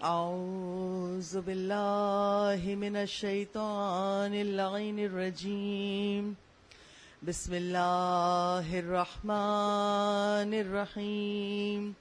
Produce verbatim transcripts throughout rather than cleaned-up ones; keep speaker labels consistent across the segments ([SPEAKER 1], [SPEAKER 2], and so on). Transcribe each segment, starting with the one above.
[SPEAKER 1] اعوذ باللہ من الشیطان اللعین الرجیم بسم اللہ الرحمن الرحیم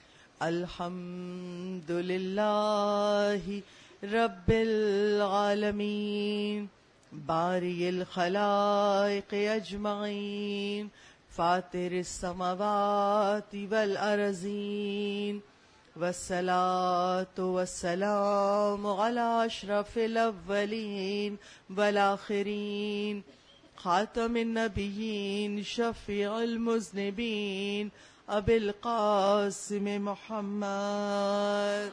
[SPEAKER 1] الحمد للہ رب العالمین باری الخلائق اجمعین فاطر السماوات والارضین والصلاة والسلام على اشرف الاولین والآخرین خاتم النبیین شفیع المذنبین ابی القاسم محمد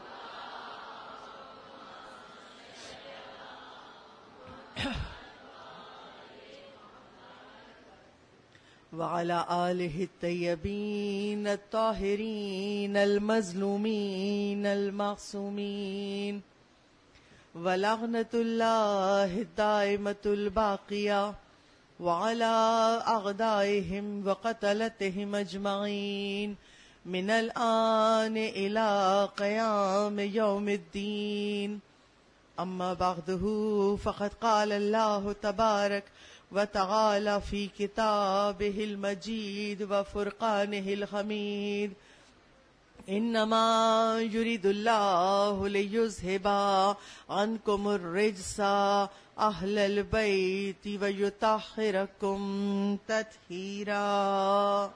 [SPEAKER 1] وعلى آلہ الطیبین الطاہرین المظلومین المعصومین ولعنۃ اللہ الدائمۃ الباقیہ وعلى اعدائهم وقتلتهم اجمعین من الآن الى قیام یوم الدین اما بعدہ فقد قال اللہ تبارک وتعالى في كتابه المجيد وفرقانه الحميد إنما يريد الله ليذهب عنكم الرجس أهل البيت ويطهركم تطهيرا.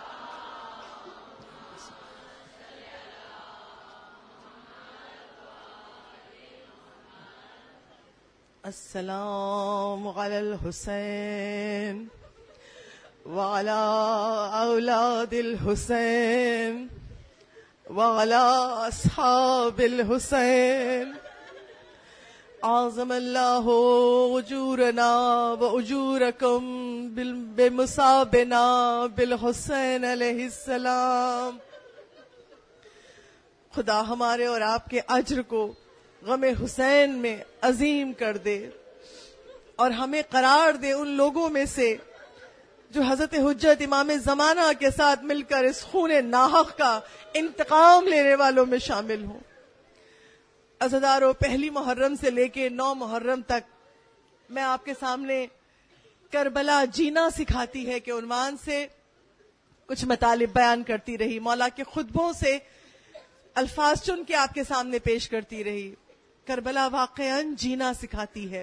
[SPEAKER 1] السلام علی الحسین وعلی اولاد الحسین وعلی اصحاب الحسین اعظم اللہ اجورنا واجورکم بمصابنا بالحسین علیہ السلام. خدا ہمارے اور آپ کے اجر کو غم حسین میں عظیم کر دے اور ہمیں قرار دے ان لوگوں میں سے جو حضرت حجت امام زمانہ کے ساتھ مل کر اس خون ناحق کا انتقام لینے والوں میں شامل ہوں. عزیزارو، پہلی محرم سے لے کے نو محرم تک میں آپ کے سامنے کربلا جینا سکھاتی ہے کہ عنوان سے کچھ مطالب بیان کرتی رہی، مولا کے خطبوں سے الفاظ چن کے آپ کے سامنے پیش کرتی رہی. کربلا واقعاً جینا سکھاتی ہے.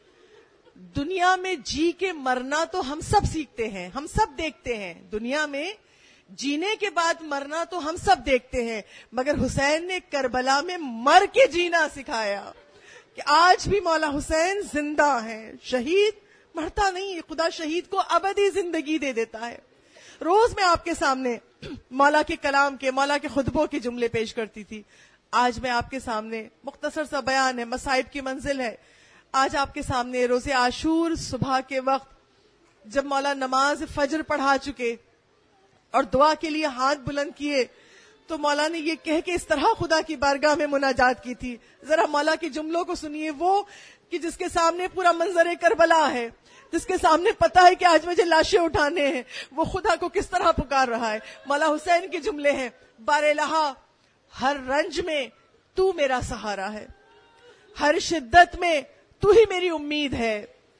[SPEAKER 1] دنیا میں جی کے مرنا تو ہم سب سیکھتے ہیں، ہم سب دیکھتے ہیں. دنیا میں جینے کے بعد مرنا تو ہم سب دیکھتے ہیں، مگر حسین نے کربلا میں مر کے جینا سکھایا کہ آج بھی مولا حسین زندہ ہیں. شہید مرتا نہیں، خدا شہید کو ابدی زندگی دے دیتا ہے. روز میں آپ کے سامنے مولا کے کلام کے، مولا کے خطبوں کے جملے پیش کرتی تھی. آج میں آپ کے سامنے مختصر سا بیان ہے، مصائب کی منزل ہے. آج آپ کے سامنے روز عاشور صبح کے وقت جب مولا نماز فجر پڑھا چکے اور دعا کے لیے ہاتھ بلند کیے تو مولا نے یہ کہہ کے اس طرح خدا کی بارگاہ میں مناجات کی تھی. ذرا مولا کے جملوں کو سنیے. وہ کہ جس کے سامنے پورا منظر کربلا ہے، جس کے سامنے پتا ہے کہ آج مجھے لاشیں اٹھانے ہیں، وہ خدا کو کس طرح پکار رہا ہے. مولا حسین کے جملے ہیں، بار الہا ہر رنج میں تو میرا سہارا ہے، ہر شدت میں تو ہی میری امید ہے،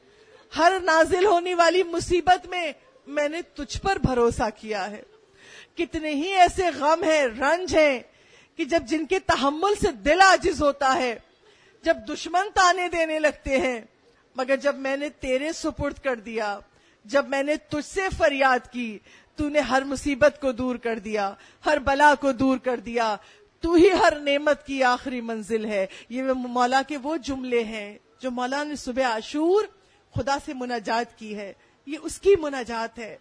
[SPEAKER 1] ہر نازل ہونے والی مصیبت میں میں نے تجھ پر بھروسہ کیا ہے. کتنے ہی ایسے غم ہیں، رنج ہیں کہ جب جن کے تحمل سے دل عاجز ہوتا ہے، جب دشمن تانے دینے لگتے ہیں، مگر جب میں نے تیرے سپرد کر دیا، جب میں نے تجھ سے فریاد کی، تو نے ہر مصیبت کو دور کر دیا، ہر بلا کو دور کر دیا. تو ہی ہر نعمت کی آخری منزل ہے. یہ مولا کے وہ جملے ہیں جو مولا نے صبح عاشور خدا سے مناجات کی ہے. یہ اس کی مناجات ہے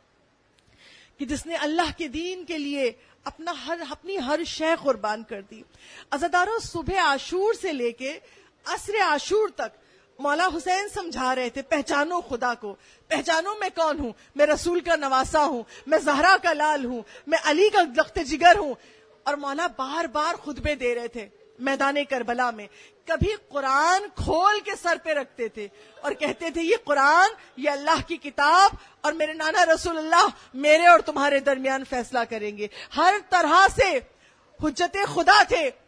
[SPEAKER 1] کہ جس نے اللہ کے دین کے لیے اپنا ہر اپنی ہر شے قربان کر دی. عزاداروں، صبح عاشور سے لے کے عصر عاشور تک مولا حسین سمجھا رہے تھے پہچانو خدا کو، پہچانو میں کون ہوں. میں رسول کا نواسا ہوں، میں زہرا کا لال ہوں، میں علی کا لخت جگر ہوں. اور مولا بار بار خطبے دے رہے تھے میدان کربلا میں. کبھی قرآن کھول کے سر پہ رکھتے تھے اور کہتے تھے یہ قرآن، یہ اللہ کی کتاب اور میرے نانا رسول اللہ میرے اور تمہارے درمیان فیصلہ کریں گے. ہر طرح سے حجت خدا تھے،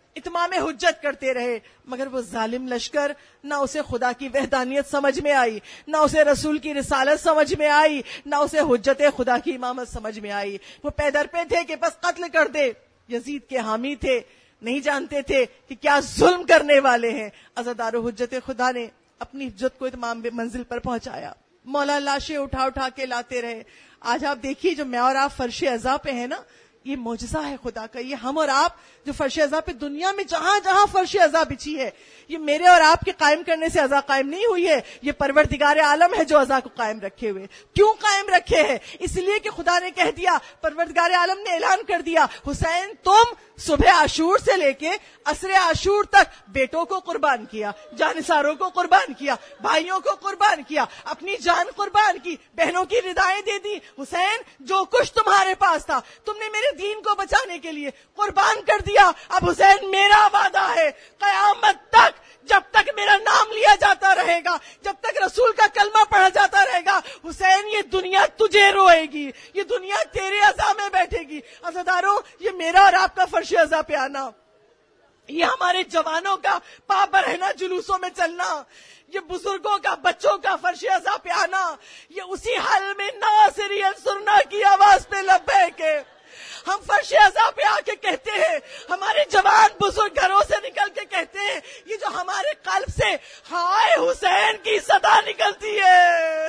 [SPEAKER 1] اتمام حجت کرتے رہے، مگر وہ ظالم لشکر نہ اسے خدا کی وحدانیت سمجھ میں آئی، نہ اسے رسول کی رسالت سمجھ میں آئی، نہ اسے حجت خدا کی امامت سمجھ میں آئی۔ وہ پیدر پہ تھے کہ بس قتل کر دے۔ یزید کے حامی تھے، نہیں جانتے تھے کہ کیا ظلم کرنے والے ہیں۔ عزادار و حجت خدا نے اپنی حجت کو اتمام منزل پر پہنچایا۔ مولا لاشیں اٹھا اٹھا کے لاتے رہے۔ آج آپ دیکھیے جو میں اور آپ فرش عزا پہ ہیں نا، یہ معجزہ ہے خدا کا۔ یہ ہم اور آپ جو فرش عزا پہ دنیا میں جہاں جہاں فرش عزا بچھی ہے، یہ میرے اور آپ کے قائم کرنے سے عزا قائم نہیں ہوئی ہے، یہ پروردگار عالم ہے جو عزا کو قائم رکھے ہوئے۔ کیوں قائم رکھے ہیں؟ اس لیے کہ خدا نے کہہ دیا، پروردگار عالم نے اعلان کر دیا، حسین تم صبح عاشور سے لے کے عصر عاشور تک بیٹوں کو قربان کیا، جانثاروں کو قربان کیا، بھائیوں کو قربان کیا، اپنی جان قربان کی، بہنوں کی ردائیں دے دی۔ حسین جو کچھ تمہارے پاس تھا تم نے میرے دین کو بچانے کے لیے قربان کر دیا۔ اب حسین میرا وعدہ ہے، قیامت تک جب تک میرا نام لیا جاتا رہے گا، جب تک رسول کا کلمہ پڑھا جاتا رہے گا، حسین یہ دنیا تجھے روئے گی، یہ دنیا تیرے عزا میں بیٹھے گی۔ عزاداروں، یہ میرا اور آپ کا فرش عزا پہ آنا، یہ ہمارے جوانوں کا پا برہنہ جلوسوں میں چلنا، یہ بزرگوں کا بچوں کا فرش عزا پہ آنا، یہ اسی حال میں ناصری انصرنا کی آواز پہ لبیک ہے۔ ہم فرش عزا پہ آ کے کہتے ہیں، ہمارے جوان بزرگ گھروں سے نکل کے کہتے ہیں، یہ جو ہمارے قلب سے ہائے حسین کی صدا نکلتی ہے،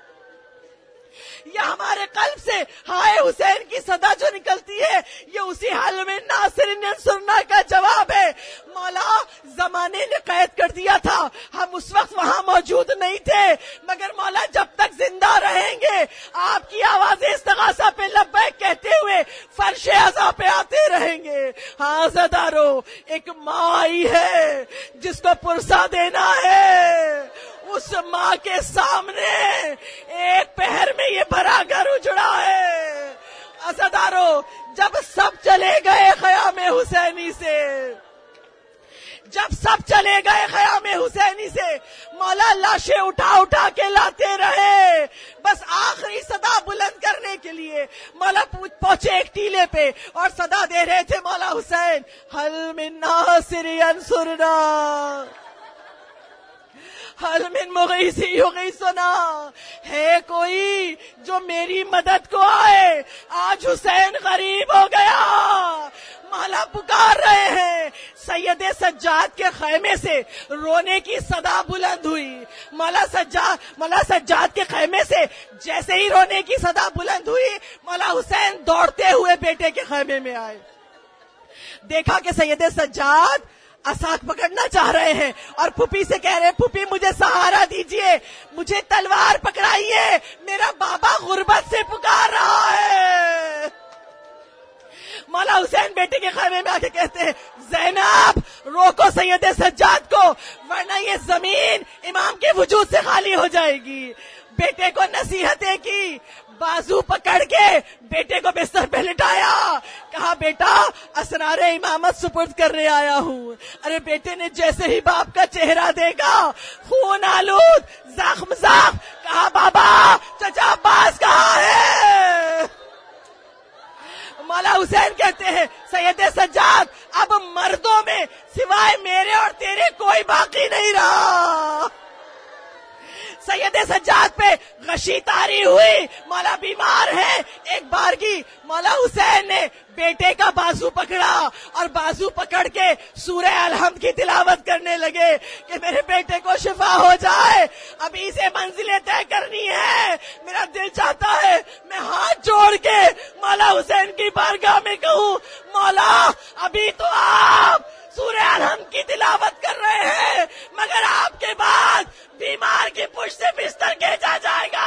[SPEAKER 1] یہ ہمارے قلب سے ہائے حسین کی صدا جو نکلتی ہے، یہ اسی حال میں ناصر انصرنا کا جواب ہے۔ مولا زمانے نے قید کر دیا تھا، ہم اس وقت وہاں موجود نہیں تھے، مگر مولا جب تک زندہ رہیں گے آپ کی آواز استغاثہ پہ لبیک کہتے ہوئے فرش عزا پہ آتے رہیں گے۔ ہاں عزادارو، ایک ماں آئی ہے جس کو پرسا دینا ہے، اس ماں کے سامنے ایک پہر میں یہ بھرا گھر اجڑا ہے۔ عزادارو، جب سب چلے گئے خیام حسینی سے، جب سب چلے گئے خیام حسینی سے، مولا لاشیں اٹھا اٹھا کے لاتے رہے، بس آخری صدا بلند کرنے کے لیے مولا پہنچے ایک ٹیلے پہ اور صدا دے رہے تھے، مولا حسین حل من ناصر ینصرنا، حل من مغیث یغیثنا، ہے کوئی جو میری مدد کو آئے؟ آج حسین غریب ہو گیا، مولا پکار رہے ہیں۔ سید سجاد کے خیمے سے رونے کی صدا بلند ہوئی، مولا سجاد مولا سجاد کے خیمے سے جیسے ہی رونے کی صدا بلند ہوئی، مولا حسین دوڑتے ہوئے بیٹے کے خیمے میں آئے۔ دیکھا کہ سید سجاد اساک پکڑنا چاہ رہے ہیں اور پھوپھی سے کہہ رہے، پھوپھی مجھے سہارا دیجئے، مجھے تلوار پکڑائیے، میرا بابا غربت سے پکار رہا ہے۔ مولا حسین بیٹے کے خیمے میں آ کے کہتے ہیں، زینب روکو سید سجاد کو، ورنہ یہ زمین امام کے وجود سے خالی ہو جائے گی۔ بیٹے کو نصیحتیں کی، بازو پکڑ کے بیٹے کو بستر پہ لٹایا، کہا بیٹا اسرار امامت سپرد کرنے آیا ہوں۔ ارے بیٹے نے جیسے ہی باپ کا چہرہ دیکھا، خون آلود، زخم زخم، کہا بابا چچا عباس کہاں ہے؟ مولا حسین کہتے ہیں، سید سجاد اب مردوں میں سوائے میرے اور تیرے کوئی باقی نہیں رہا۔ سید سجاد پہ غشی طاری ہوئی، مولا بیمار ہے۔ ایک بار کی مولا حسین نے بیٹے کا بازو پکڑا اور بازو پکڑ کے سورہ الحمد کی تلاوت کرنے لگے کہ میرے بیٹے کو شفا ہو جائے، ابھی سے منزلیں طے کرنی ہے۔ میرا دل چاہتا ہے میں ہاتھ جوڑ کے مولا حسین کی بارگاہ میں کہوں، مولا ابھی تو آپ سورہ الحمد کی تلاوت کر رہے ہیں، مگر آپ کے بعد بیمار کی پشت سے بستر کھینچا جائے گا،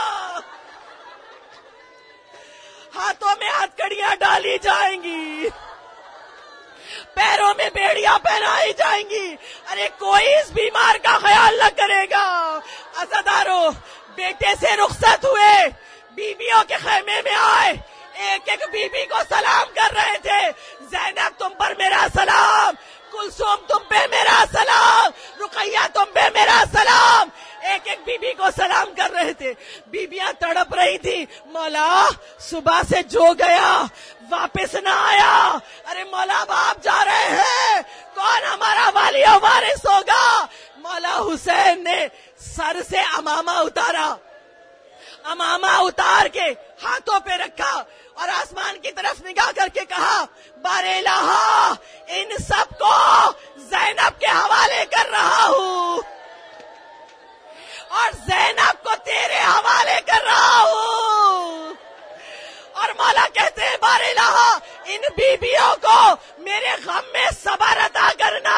[SPEAKER 1] ہاتھوں میں ہتھ کڑیاں ڈالی جائیں گی، پیروں میں بیڑیاں پہنائی جائیں گی، ارے کوئی اس بیمار کا خیال نہ کرے گا۔ عزادارو، بیٹے سے رخصت ہوئے، بیویوں کے خیمے میں آئے، ایک ایک بی بی کو سلام کر رہے تھے، زینب تم پر میرا سلام، کلثوم تم پہ میرا سلام، رقیہ تم پہ میرا سلام۔ ایک ایک بی بی کو سلام کر رہے تھے. بیبیاں تڑپ رہی تھی, مولا صبح سے جو گیا واپس نہ آیا. ارے مولا اب آپ جا رہے ہیں, کون ہمارا والی و وارث ہوگا؟ مولا حسین نے سر سے امامہ اتارا, امامہ اتار کے ہاتھوں پہ رکھا اور آسمان کی طرف نگاہ کر کے کہا, بار الہ ان سب کو زینب کے حوالے کر رہا ہوں اور زینب کو تیرے حوالے کر رہا ہوں. اور مولا کہتے ہیں, بار الہ ان بیبیوں کو میرے غم میں صبر عطا کرنا.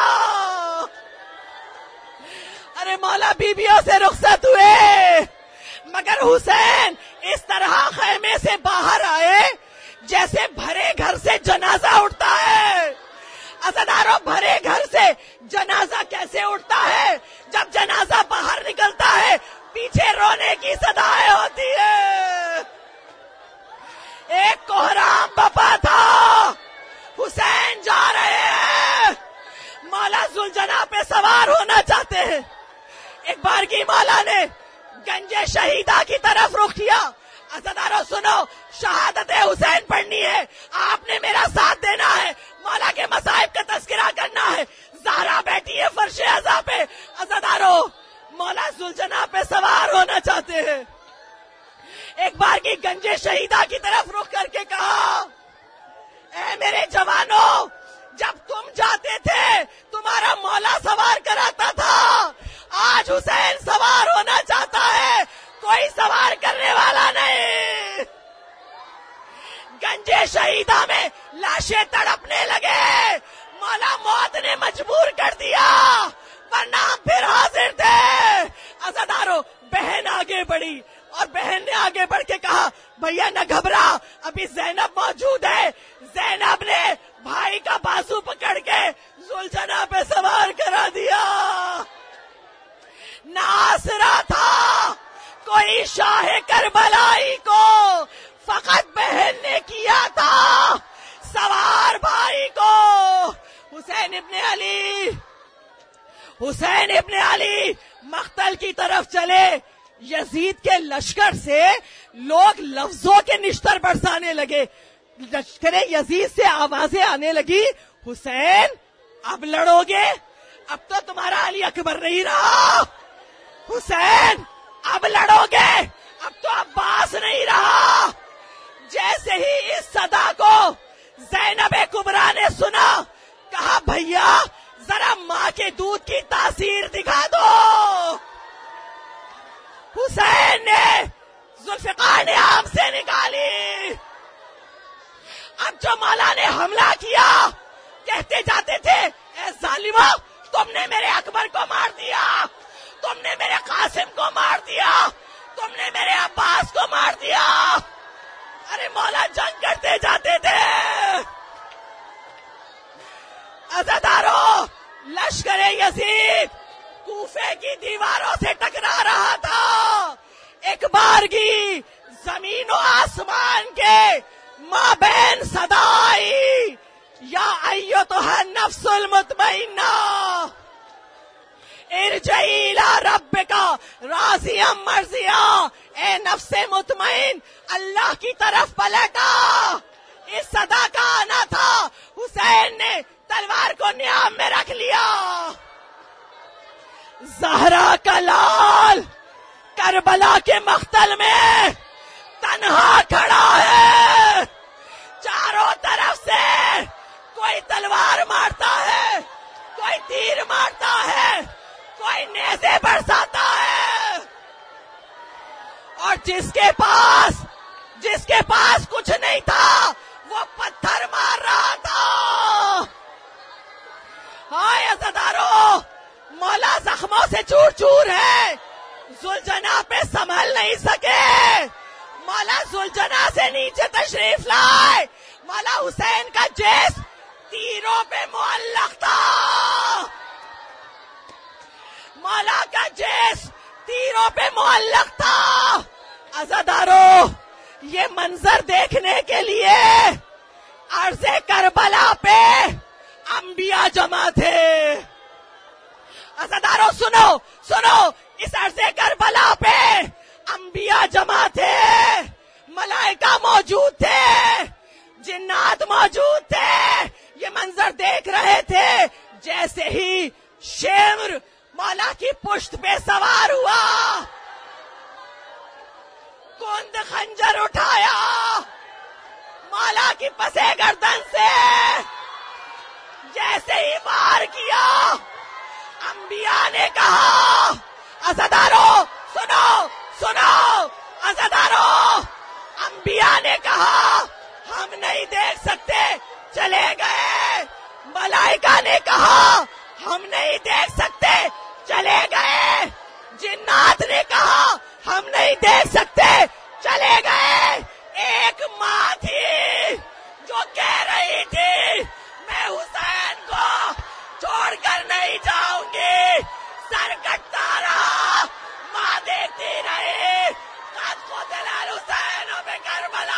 [SPEAKER 1] ارے مولا بیبیوں سے رخصت ہوئے, مگر حسین اس طرح خیمے سے باہر آئے جیسے بھرے گھر سے جنازہ اٹھتا ہے. عزاداروں, بھرے گھر سے جنازہ کیسے اٹھتا ہے؟ جب جنازہ باہر نکلتا ہے پیچھے رونے کی صدائیں ہوتی ہے. ایک کوہرام بپا تھا, حسین جا رہے ہیں, مولا ذوالجناح پہ سوار ہونا چاہتے ہیں. ایک بار کی مولا نے گنج شہیدہ کی طرف رخ کیا. عزاداروں سنو, شہادت حسین پڑھنی ہے, آپ نے میرا ساتھ دینا ہے, مولا کے مصائب کا تذکرہ کرنا ہے. زہرا بیٹھی ہے فرش عزا پہ. عزاداروں, مولا ذوالجناح پہ سوار ہونا چاہتے ہیں. ایک بار کی گنج شہیدہ کی طرف رخ کر کے کہا, اے میرے جوانوں, جب تم جاتے تھے تمہارا مولا سوار کراتا تھا, آج حسین سوار ہونا چاہتا ہے, کوئی سوار کرنے والا نہیں. گنج شہیدہ میں لاشیں تڑپنے لگے, مولا موت نے مجبور کر دیا ورنہ ہم پھر حاضر تھے. عزاداروں, بہن آگے بڑھی اور بہن نے آگے بڑھ کے کہا, بھیا نہ گھبرا, ابھی زینب موجود ہے. زینب نے بھائی کا بازو پکڑ کے ذوالجناح پہ سوار کرا دیا. نہ آسرا تھا کوئی شاہ کربلائی کو, فقط بہن نے کیا تھا سوار بھائی کو. حسین ابن علی حسین ابن علی مقتل کی طرف چلے. یزید کے لشکر سے لوگ لفظوں کے نشتر برسانے لگے. لشکر یزید سے آوازیں آنے لگی, حسین اب لڑو گے, اب تو تمہارا علی اکبر نہیں رہا. حسین اب لڑو گے, اب تو عباس نہیں رہا. جیسے ہی اس صدا کو زینب کبریٰ نے سنا, کہا بھیا ذرا ماں کے دودھ کی تاثیر دکھا دو. حسین نے ذوالفقار نے آم سے نکالی. اب جو مولا نے حملہ کیا, کہتے جاتے تھے, اے ظالمہ, تم نے میرے اکبر کو مار دیا, تم نے میرے قاسم کو مار دیا, تم نے میرے عباس کو مار دیا. ارے مولا جنگ کرتے جاتے تھے. عزاداروں, لشکر یزید کوفے کی دیواروں سے ٹکرا رہا تھا. ایک بار کی زمین و آسمان کے مابین صدا آئی, یا ایتھا النفس المطمئنہ ارجعی الی ربک راضیہ مرضیہ. اے نفس مطمئن, اللہ کی طرف پلٹا. اس صدا کا آنا تھا. حسین نے تلوار کو نیام میں رکھ لیا. زہرا کا لال کربلا کے مقتل میں تنہا کھڑا ہے. چاروں طرف سے کوئی تلوار مارتا ہے, کوئی تیر مارتا ہے, کوئی نیزے برساتا ہے, اور جس کے پاس جس کے پاس کچھ نہیں تھا وہ پتھر مار رہا تھا. ہائے عزاداروں, مولا زخموں سے چور چور ہے, ذوالجناح پہ سنبھل نہیں سکے. مولا ذوالجناح سے نیچے تشریف لائے. مولا حسین کا جسم تیروں پہ معلق تھا. مولا کا جسم تیروں پہ معلق تھا. عزاداروں, یہ منظر دیکھنے کے لیے عرض کربلا پہ انبیاء جمع تھے. عزاداروں سنو سنو,
[SPEAKER 2] اس عرصے کربلا پہ انبیاء جمع تھے، ملائکہ موجود تھے، جنات موجود تھے، یہ منظر دیکھ رہے تھے. جیسے ہی شمر مولا کی پشت پہ سوار ہوا، کند خنجر اٹھایا، مولا کی پسے گردن سے جیسے ہی وار کیا، انبیاء نے کہا عزادارو سنو سنو، عزادارو، انبیاء نے کہا ہم نہیں دیکھ سکتے، چلے گئے. ملائکہ نے کہا ہم نہیں دیکھ سکتے، چلے گئے. جنات نے کہا ہم نہیں دیکھ سکتے، چلے گئے. ایک ماں تھی جو کہہ رہی تھی میں حسین کو چھوڑ کر نہیں جاؤں گی. سر کٹتا رہا، ماں دیکھتی رہی. قد قتل الحسین بکربلا.